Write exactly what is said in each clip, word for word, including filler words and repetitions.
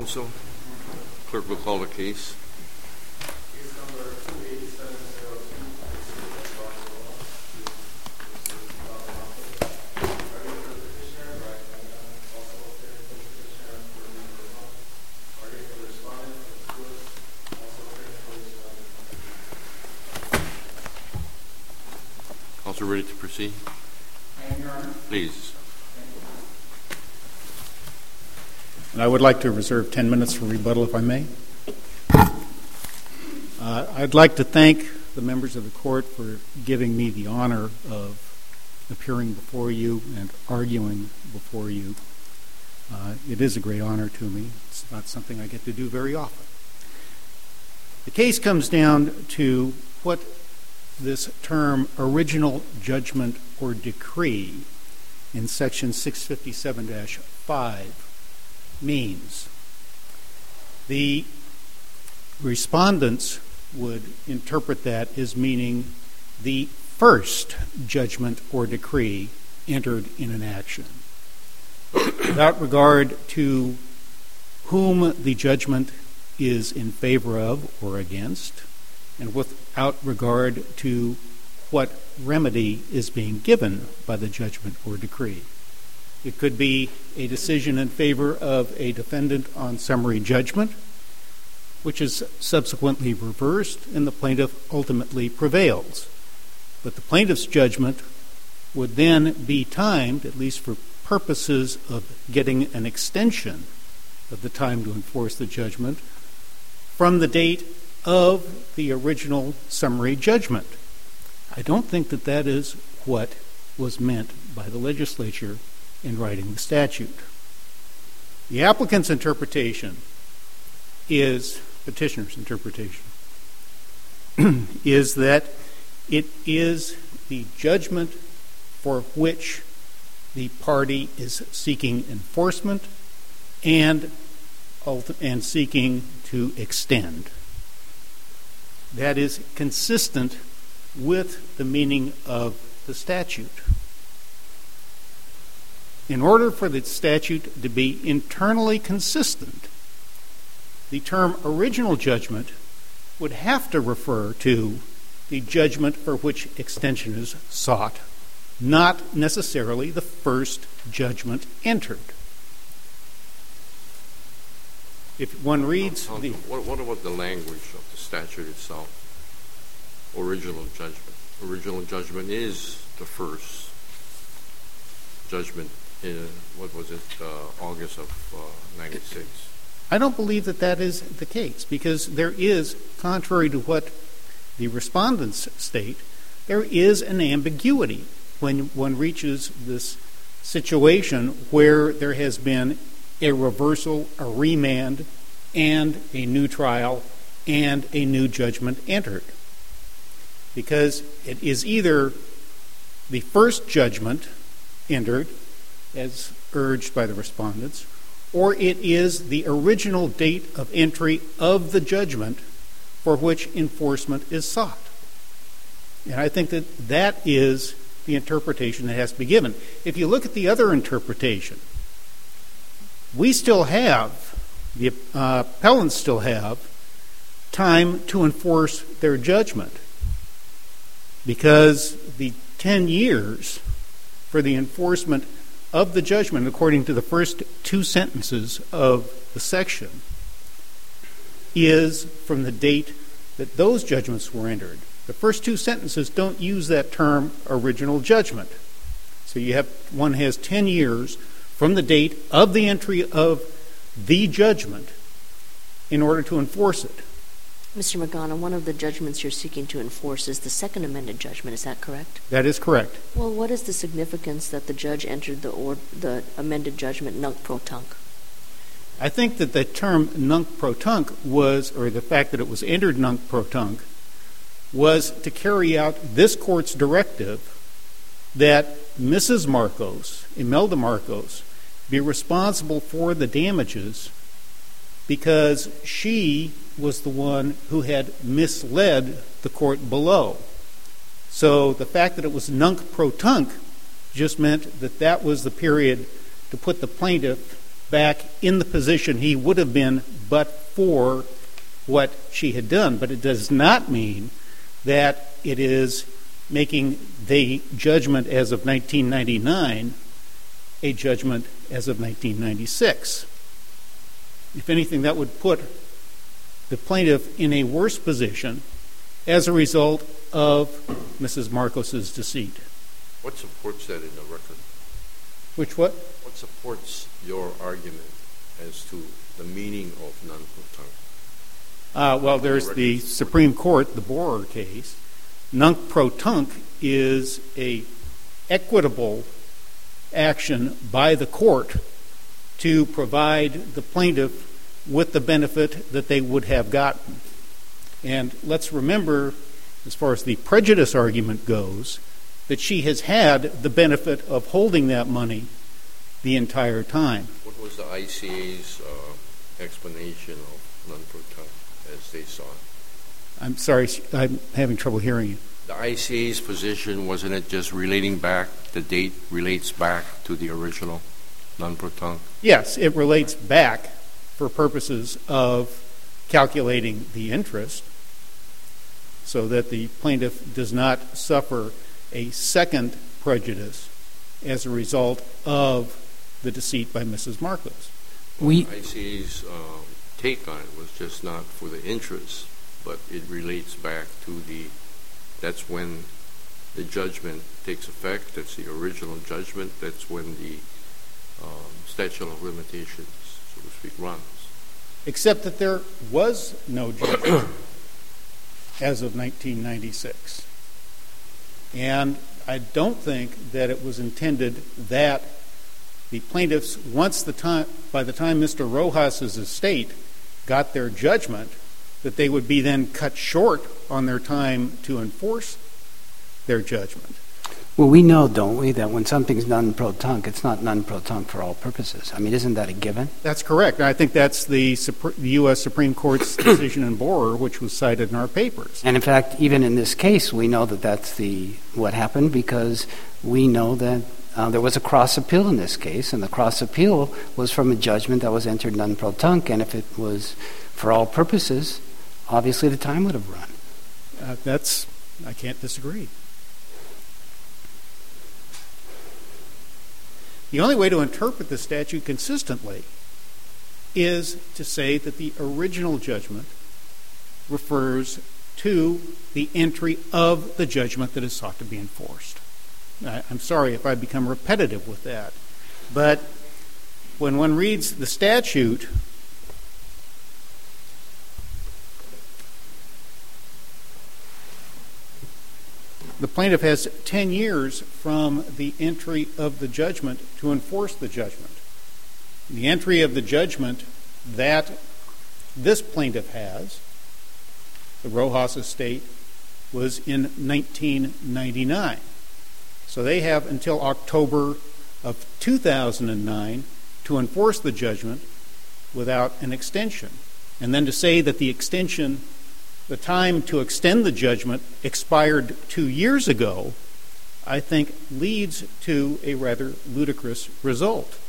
counsel. Clerk will call the case. Case number two eighty-seven oh two. Arguing for the petitioner, Brian Mangano, also appearing for the petitioner, Ruby Vermont. Arguing for the respondent, Lewis, also appearing for the respondent. Counsel ready to proceed? I am, Your Honor. Please. And I would like to reserve ten minutes for rebuttal, if I may. Uh, I'd like to thank the members of the court for giving me the honor of appearing before you and arguing before you. Uh, it is a great honor to me. It's not something I get to do very often. The case comes down to what this term, original judgment or decree, in Section six fifty-seven dash five, means. The respondents would interpret that as meaning the first judgment or decree entered in an action. Without regard to whom the judgment is in favor of or against, and without regard to what remedy is being given by the judgment or decree. It could be a decision in favor of a defendant on summary judgment, which is subsequently reversed, and the plaintiff ultimately prevails. But the plaintiff's judgment would then be timed, at least for purposes of getting an extension of the time to enforce the judgment, from the date of the original summary judgment. I don't think that that is what was meant by the legislature in writing the statute. The applicant's interpretation is, petitioner's interpretation, is that it is the judgment for which the party is seeking enforcement and, and seeking to extend. That is consistent with the meaning of the statute. In order for the statute to be internally consistent, the term original judgment would have to refer to the judgment for which extension is sought, not necessarily the first judgment entered. If one reads the... What, what about the language of the statute itself? Original judgment. Original judgment is the first judgment in, what was it, uh, August of uh, ninety-six. I don't believe that that is the case, because there is, contrary to what the respondents state, there is an ambiguity when one reaches this situation where there has been a reversal, a remand, and a new trial, and a new judgment entered. Because it is either the first judgment entered, as urged by the respondents, or it is the original date of entry of the judgment for which enforcement is sought. And I think that that is the interpretation that has to be given. If you look at the other interpretation, we still have, the uh, appellants still have, time to enforce their judgment, because the ten years for the enforcement of the judgment, according to the first two sentences of the section, is from the date that those judgments were entered. The first two sentences don't use that term original judgment. So you have, one has ten years from the date of the entry of the judgment in order to enforce it. Mister Mangano, one of the judgments you're seeking to enforce is the second amended judgment. Is that correct? That is correct. Well, what is the significance that the judge entered the or, the amended judgment nunc pro tunc? I think that the term nunc pro tunc was, or the fact that it was entered nunc pro tunc, was to carry out this court's directive that Missus Marcos, Imelda Marcos, be responsible for the damages because she was the one who had misled the court below. So the fact that it was nunc pro tunc just meant that that was the period to put the plaintiff back in the position he would have been but for what she had done. But it does not mean that it is making the judgment as of nineteen ninety-nine a judgment as of nineteen ninety-six. If anything, that would put the plaintiff in a worse position as a result of Missus Marcos's deceit. What supports that in the record? Which what? What supports your argument as to the meaning of non-proton? Uh, well, there's the Supreme Court, the Borer case. Nunc-pro-tunc is a equitable action by the court to provide the plaintiff with the benefit that they would have gotten. And let's remember, as far as the prejudice argument goes, that she has had the benefit of holding that money the entire time. What was the I C A's uh, explanation of non-proton as they saw it? I'm sorry, I'm having trouble hearing you. The I C A's position, wasn't it just relating back, the date relates back to the original non-proton? Yes, it relates back for purposes of calculating the interest so that the plaintiff does not suffer a second prejudice as a result of the deceit by Missus Marcos. We I C A's uh, take on it was just not for the interest, but it relates back to the, that's when the judgment takes effect, that's the original judgment, that's when the um, statute of limitations, so to speak, runs. Except that there was no judgment as of nineteen ninety-six. And I don't think that it was intended that the plaintiffs, once the time, by the time Mister Rojas's estate got their judgment, that they would be then cut short on their time to enforce their judgment. Well, we know, don't we, that when something's non-pro-tunc, it's not non-pro-tunc for all purposes. I mean, isn't that a given? That's correct. I think that's the, Supre- the U S Supreme Court's decision in Borer, which was cited in our papers. And in fact, even in this case, we know that that's the what happened because we know that uh, there was a cross-appeal in this case, and the cross-appeal was from a judgment that was entered non-pro-tunc, and if it was for all purposes, obviously the time would have run. Uh, that's, I can't disagree. The only way to interpret the statute consistently is to say that the original judgment refers to the entry of the judgment that is sought to be enforced. I, I'm sorry if I become repetitive with that, but when one reads the statute, the plaintiff has ten years from the entry of the judgment to enforce the judgment. The entry of the judgment that this plaintiff has, the Rojas estate, was in nineteen ninety-nine. So they have until October of two thousand nine to enforce the judgment without an extension. And then to say that the extension the time to extend the judgment expired two years ago, I think leads to a rather ludicrous result.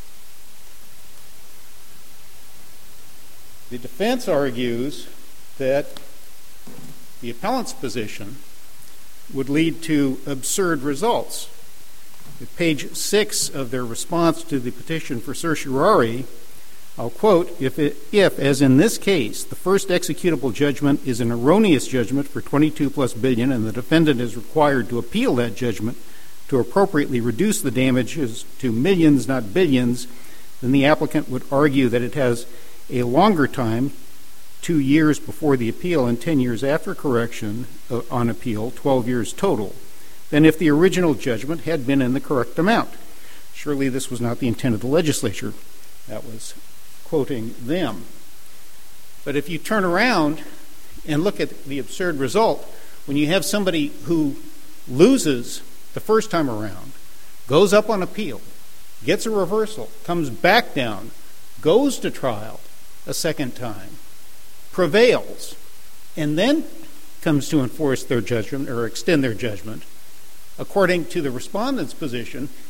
The defense argues that the appellant's position would lead to absurd results. At page six of their response to the petition for certiorari, I'll quote, if, it, if, as in this case, the first executable judgment is an erroneous judgment for twenty-two plus billion and the defendant is required to appeal that judgment to appropriately reduce the damages to millions, not billions, then the applicant would argue that it has a longer time, two years before the appeal and ten years after correction uh, on appeal, twelve years total, than if the original judgment had been in the correct amount. Surely this was not the intent of the legislature. That was quoting them. But if you turn around and look at the absurd result, when you have somebody who loses the first time around, goes up on appeal, gets a reversal, comes back down, goes to trial a second time, prevails, and then comes to enforce their judgment or extend their judgment, according to the respondent's position,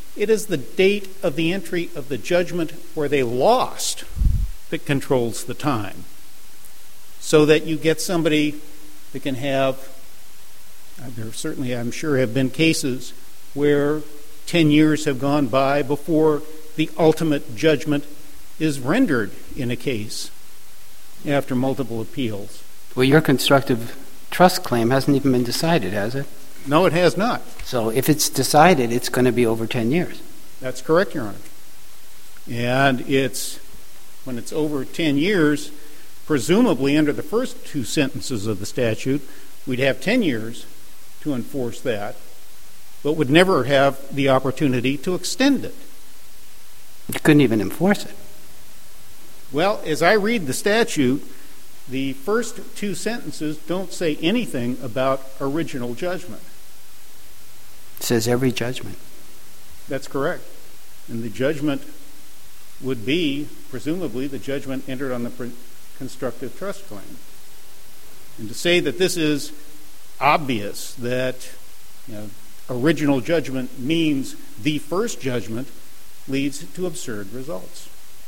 It is the date of the entry of the judgment where they lost that controls the time, so that you get somebody that can have, there certainly I'm sure have been cases where ten years have gone by before the ultimate judgment is rendered in a case after multiple appeals. Well, your constructive trust claim hasn't even been decided, has it? No, it has not. So if it's decided, it's going to be over ten years. That's correct, Your Honor. And it's, when it's over ten years, presumably under the first two sentences of the statute, we'd have ten years to enforce that, but would never have the opportunity to extend it. You couldn't even enforce it. Well, as I read the statute, the first two sentences don't say anything about original judgment. It says every judgment. That's correct. And the judgment would be, presumably, the judgment entered on the pre- constructive trust claim. And to say that this is obvious, that you know, original judgment means the first judgment, leads to absurd results.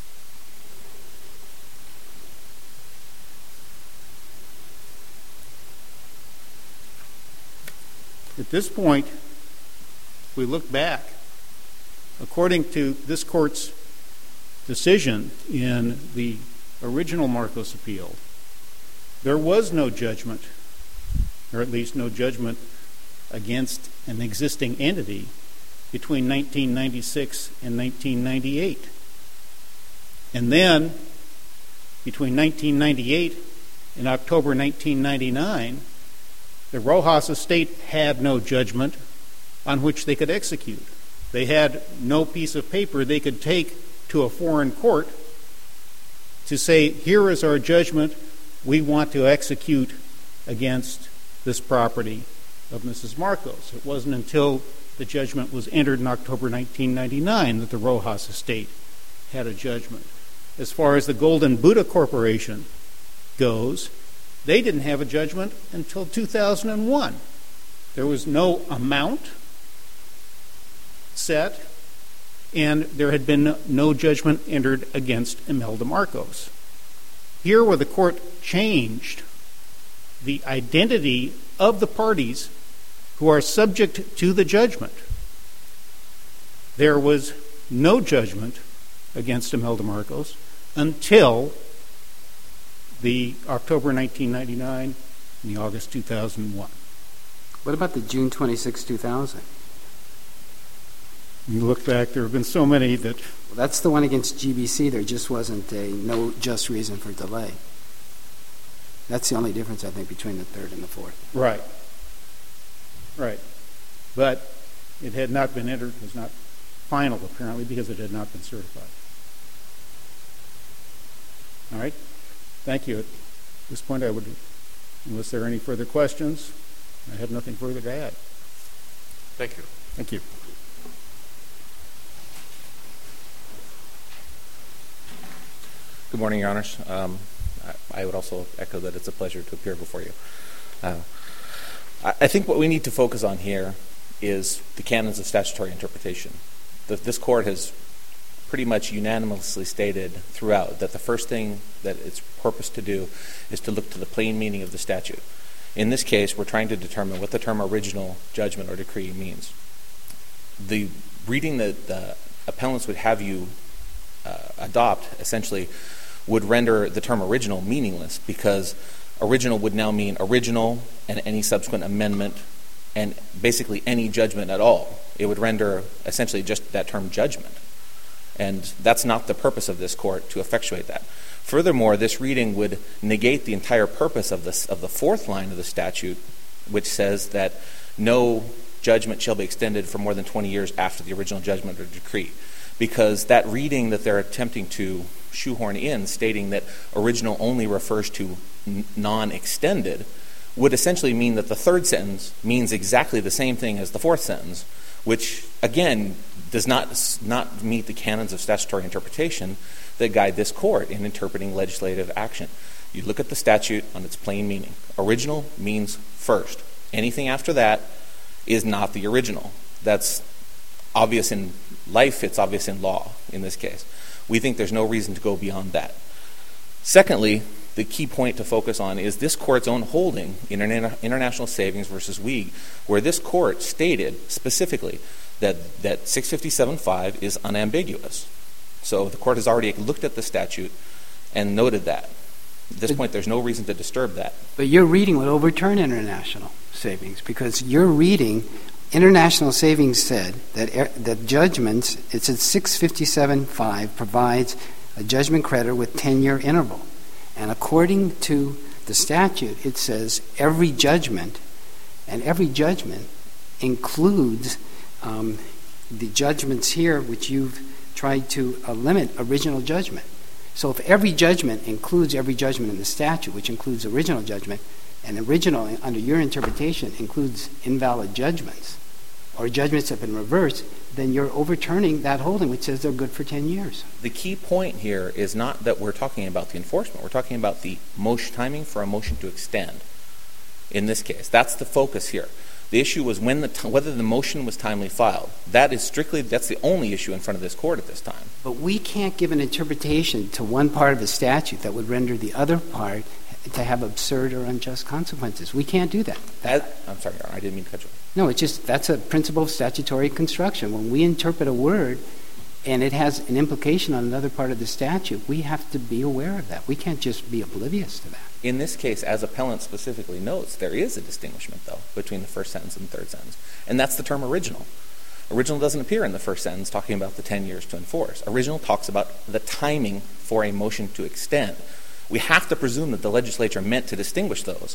At this point, if we look back, according to this court's decision in the original Marcos appeal, there was no judgment, or at least no judgment against an existing entity between nineteen ninety-six and nineteen ninety-eight. And then, between nineteen ninety-eight and October nineteen ninety-nine, the Rojas estate had no judgment on which they could execute. They had no piece of paper they could take to a foreign court to say, here is our judgment, we want to execute against this property of Missus Marcos. It wasn't until the judgment was entered in October nineteen ninety-nine that the Rojas estate had a judgment. As far as the Golden Buddha Corporation goes, they didn't have a judgment until two thousand one. There was no amount set, and there had been no judgment entered against Imelda Marcos. Here, where the court changed the identity of the parties who are subject to the judgment, there was no judgment against Imelda Marcos until the October nineteen ninety-nine and the August two thousand one. What about the June twenty-sixth, two thousand? You look back, there have been so many that... Well, that's the one against G B C. There just wasn't a no just reason for delay. That's the only difference, I think, between the third and the fourth. Right. Right. But it had not been entered, was not final, apparently, because it had not been certified. All right. Thank you. At this point, I would, unless there are any further questions, I have nothing further to add. Thank you. Thank you. Good morning, Your Honors. Um, I, I would also echo that it's a pleasure to appear before you. Uh, I, I think what we need to focus on here is the canons of statutory interpretation. The, this Court has pretty much unanimously stated throughout that the first thing that it's purposed to do is to look to the plain meaning of the statute. In this case, we're trying to determine what the term original judgment or decree means. The reading that the appellants would have you uh, adopt essentially would render the term original meaningless, because original would now mean original and any subsequent amendment and basically any judgment at all. It would render essentially just that term judgment. And that's not the purpose of this Court, to effectuate that. Furthermore, this reading would negate the entire purpose of this of the fourth line of the statute, which says that no judgment shall be extended for more than twenty years after the original judgment or decree. Because that reading that they're attempting to shoehorn in, stating that original only refers to n- non-extended, would essentially mean that the third sentence means exactly the same thing as the fourth sentence, which, again, does not not meet the canons of statutory interpretation that guide this Court in interpreting legislative action. You look at the statute on its plain meaning. Original means first. Anything after that is not the original. That's obvious in life, it's obvious in law in this case. We think there's no reason to go beyond that. Secondly, the key point to focus on is this court's own holding in Interna- International Savings versus Weig, where this court stated specifically that, that six fifty-seven point five is unambiguous. So the court has already looked at the statute and noted that. At this but, point, there's no reason to disturb that. But your reading would overturn International Savings, because your reading, International Savings said that er, that judgments, it said six fifty-seven point five provides a judgment creditor with ten-year interval. And according to the statute, it says every judgment, and every judgment includes um, the judgments here which you've tried to uh, limit original judgment. So if every judgment includes every judgment in the statute, which includes original judgment, and original, under your interpretation, includes invalid judgments, or judgments that have been reversed, then you're overturning that holding which says they're good for ten years. The key point here is not that we're talking about the enforcement. We're talking about the motion timing for a motion to extend in this case. That's the focus here. The issue was when the t- whether the motion was timely filed. That is strictly, that's the only issue in front of this court at this time. But we can't give an interpretation to one part of the statute that would render the other part to have absurd or unjust consequences. We can't do that. that As, I'm sorry, Your Honor, I didn't mean to cut you off. No, it's just, that's a principle of statutory construction. When we interpret a word and it has an implication on another part of the statute, we have to be aware of that. We can't just be oblivious to that. In this case, as appellant specifically notes, there is a distinguishment, though, between the first sentence and the third sentence. And that's the term original. Original doesn't appear in the first sentence talking about the ten years to enforce. Original talks about the timing for a motion to extend. We have to presume that the legislature meant to distinguish those.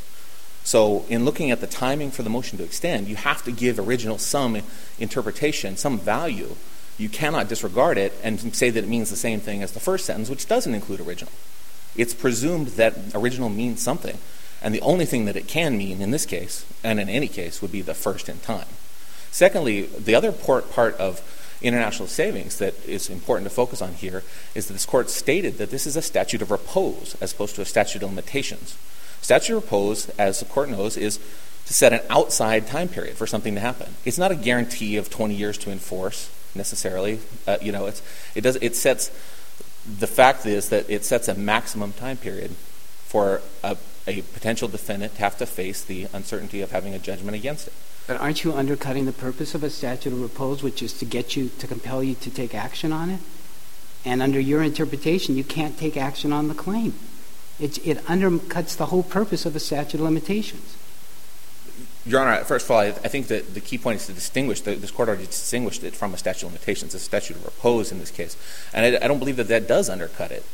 So in looking at the timing for the motion to extend, you have to give original some interpretation, some value. You cannot disregard it and say that it means the same thing as the first sentence, which doesn't include original. It's presumed that original means something, and the only thing that it can mean in this case, and in any case, would be the first in time. Secondly, the other part, part of International Savings that is important to focus on here is that this court stated that this is a statute of repose as opposed to a statute of limitations. Statute of repose, as the court knows, is to set an outside time period for something to happen. It's not a guarantee of twenty years to enforce necessarily. Uh, you know, it's, it does. It sets. The fact is that it sets a maximum time period for a, a potential defendant to have to face the uncertainty of having a judgment against it. But aren't you undercutting the purpose of a statute of repose, which is to get you, to compel you to take action on it? And under your interpretation, you can't take action on the claim. It, it undercuts the whole purpose of a statute of limitations. Your Honor, first of all, I, I think that the key point is to distinguish, the, this court already distinguished it from a statute of limitations, a statute of repose in this case. And I, I don't believe that that does undercut it.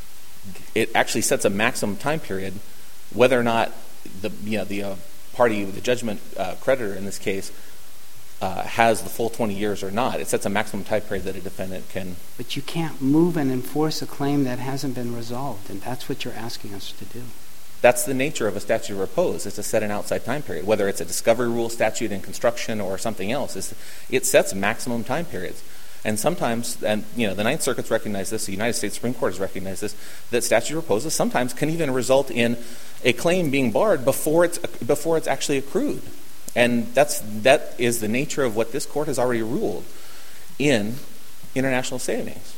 It actually sets a maximum time period, whether or not the, you know, the uh, party, the judgment uh, creditor in this case, uh, has the full twenty years or not. It sets a maximum time period that a defendant can. But you can't move and enforce a claim that hasn't been resolved, and that's what you're asking us to do. That's the nature of a statute of repose, is to set an outside time period. Whether it's a discovery rule statute in construction or something else, is it sets maximum time periods. And sometimes, and you know, the Ninth Circuit's recognized this, the United States Supreme Court has recognized this, that statute of reposes sometimes can even result in a claim being barred before it's before it's actually accrued. And that's that is the nature of what this court has already ruled in International Savings.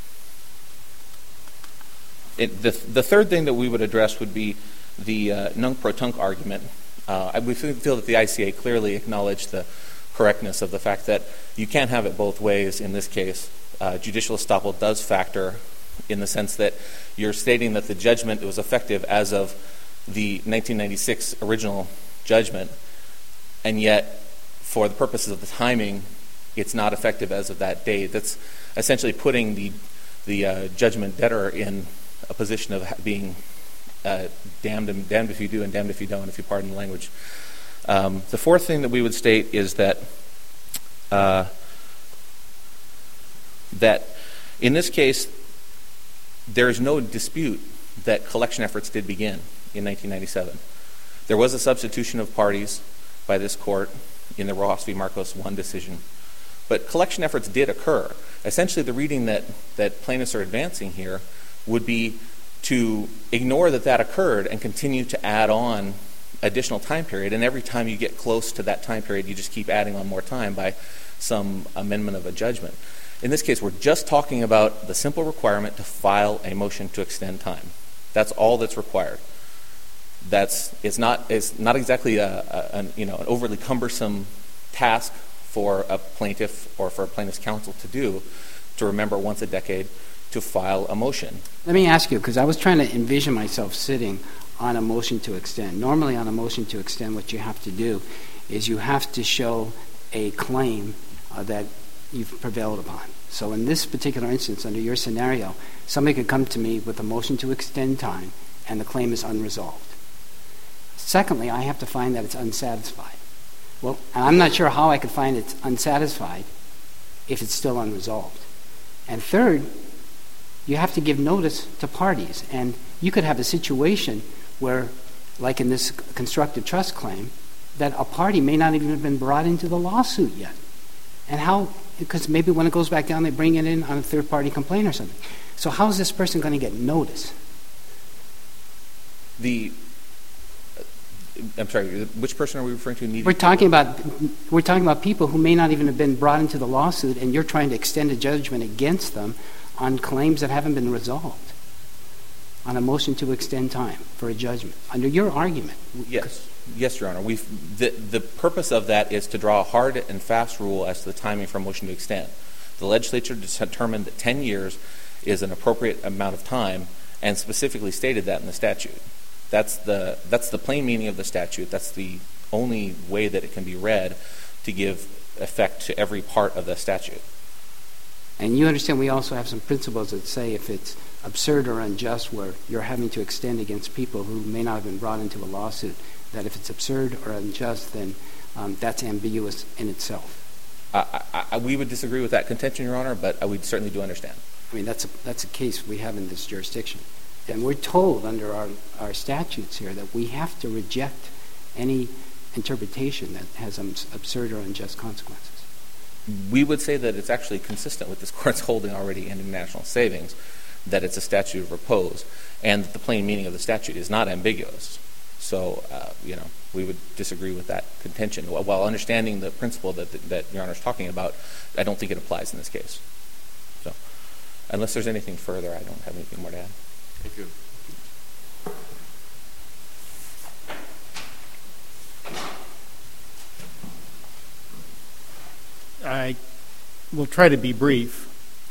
It, the the third thing that we would address would be the uh, nunc pro tunc argument. Uh, we feel that the I C A clearly acknowledged the correctness of the fact that you can't have it both ways in this case. Uh, judicial estoppel does factor in the sense that you're stating that the judgment was effective as of the nineteen ninety-six original judgment, and yet for the purposes of the timing, it's not effective as of that date. That's essentially putting the, the uh, judgment debtor in a position of being uh, damned, and, damned if you do and damned if you don't, if you pardon the language. Um, the fourth thing that we would state is that uh, that in this case, there is no dispute that collection efforts did begin in nineteen ninety-seven. There was a substitution of parties by this court in the Rojas v. Marcos one decision, but collection efforts did occur. Essentially, the reading that, that plaintiffs are advancing here would be to ignore that that occurred and continue to add on additional time period, and every time you get close to that time period, you just keep adding on more time by some amendment of a judgment. In this case, we're just talking about the simple requirement to file a motion to extend time. That's all that's required. That's it's not it's not exactly a, a an, you know an overly cumbersome task for a plaintiff or for a plaintiff's counsel to do, to remember once a decade to file a motion. Let me ask you, because I was trying to envision myself sitting on a motion to extend. Normally on a motion to extend, what you have to do is you have to show a claim uh, that you've prevailed upon. So in this particular instance, under your scenario, somebody could come to me with a motion to extend time and the claim is unresolved. Secondly, I have to find that it's unsatisfied. Well, I'm not sure how I could find it's unsatisfied if it's still unresolved. And third, you have to give notice to parties. And you could have a situation where, like in this constructive trust claim, that a party may not even have been brought into the lawsuit yet. And how, because maybe when it goes back down, they bring it in on a third-party complaint or something. So how is this person going to get notice? The I'm sorry, which person are we referring to? Needed we're talking about we're talking about people who may not even have been brought into the lawsuit, and you're trying to extend a judgment against them on claims that haven't been resolved, on a motion to extend time for a judgment. Under your argument. Yes. Yes, Your Honor. We've, the, the purpose of that is to draw a hard and fast rule as to the timing for a motion to extend. The legislature determined that ten years is an appropriate amount of time and specifically stated that in the statute. That's the that's the plain meaning of the statute. That's the only way that it can be read to give effect to every part of the statute. And you understand we also have some principles that say if it's absurd or unjust where you're having to extend against people who may not have been brought into a lawsuit, that if it's absurd or unjust, then um, that's ambiguous in itself. I, I, we would disagree with that contention, Your Honor, but we certainly do understand. I mean, that's a, that's a case we have in this jurisdiction. And we're told under our, our statutes here that we have to reject any interpretation that has um, absurd or unjust consequences. We would say that it's actually consistent with this Court's holding already in International Savings, that it's a statute of repose, and that the plain meaning of the statute is not ambiguous. So, uh, you know, we would disagree with that contention. While understanding the principle that, that, that Your Honor is talking about, I don't think it applies in this case. So, unless there's anything further, I don't have anything more to add. Thank you. I will try to be brief.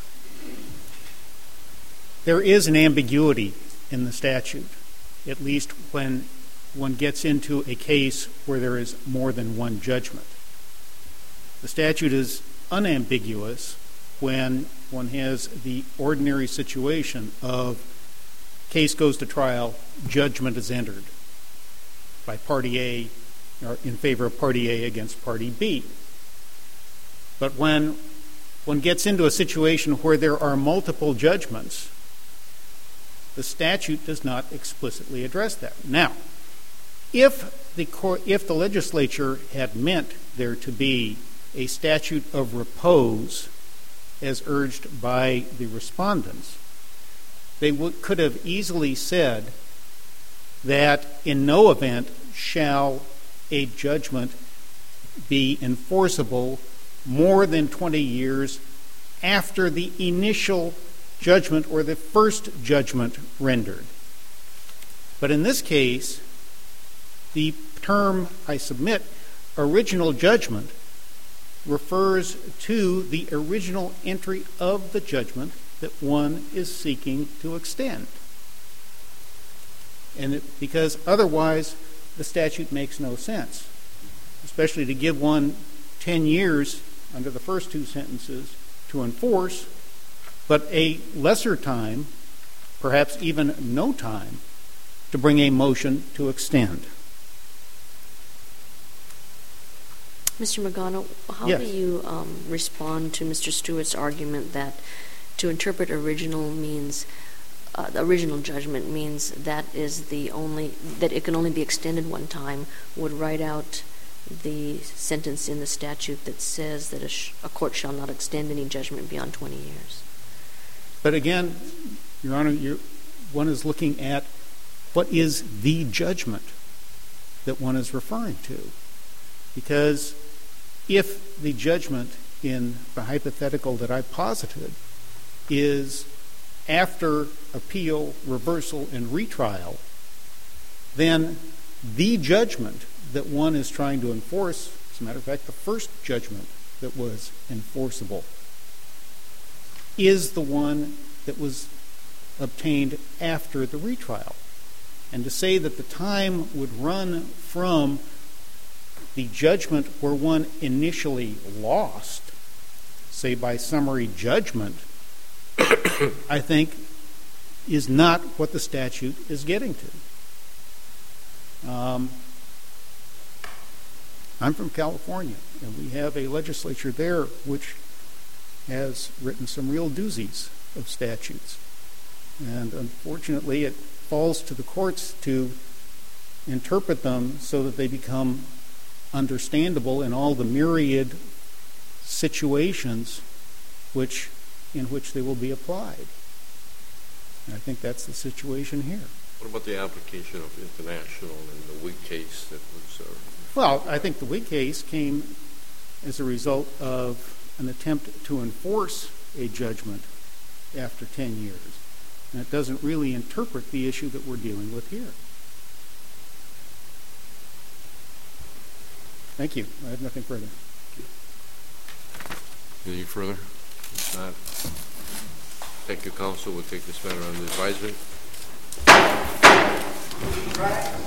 There is an ambiguity in the statute, at least when one gets into a case where there is more than one judgment. The statute is unambiguous when one has the ordinary situation of case goes to trial, judgment is entered by Party A or in favor of Party A against Party B. But when one gets into a situation where there are multiple judgments, the statute does not explicitly address that. Now, if the court, if the legislature had meant there to be a statute of repose, as urged by the respondents, they would, could have easily said that in no event shall a judgment be enforceable more than twenty years after the initial judgment or the first judgment rendered. But in this case, the term, I submit, original judgment, refers to the original entry of the judgment that one is seeking to extend. And it, because otherwise the statute makes no sense, especially to give one ten years under the first two sentences to enforce, but a lesser time, perhaps even no time, to bring a motion to extend. Mister Magano, how Yes. do you um, respond to Mister Stewart's argument that to interpret original means, uh, the original judgment means that is the only, that it can only be extended one time, would write out the sentence in the statute that says that a, sh- a court shall not extend any judgment beyond twenty years? But again, Your Honor, you're, one is looking at what is the judgment that one is referring to. Because if the judgment in the hypothetical that I posited is after appeal, reversal, and retrial, then the judgment that one is trying to enforce, as a matter of fact, the first judgment that was enforceable, is the one that was obtained after the retrial. And to say that the time would run from the judgment where one initially lost, say by summary judgment, I think is not what the statute is getting to. Um, I'm from California, and we have a legislature there which has written some real doozies of statutes. And unfortunately, it falls to the courts to interpret them so that they become understandable in all the myriad situations which in which they will be applied. And I think that's the situation here. What about the application of international and the Whig case that was... Uh, well, I think the Whig case came as a result of an attempt to enforce a judgment after ten years. And it doesn't really interpret the issue that we're dealing with here. Thank you. I have nothing further. Anything further? If not, thank you, counsel. We'll take this matter under advisement.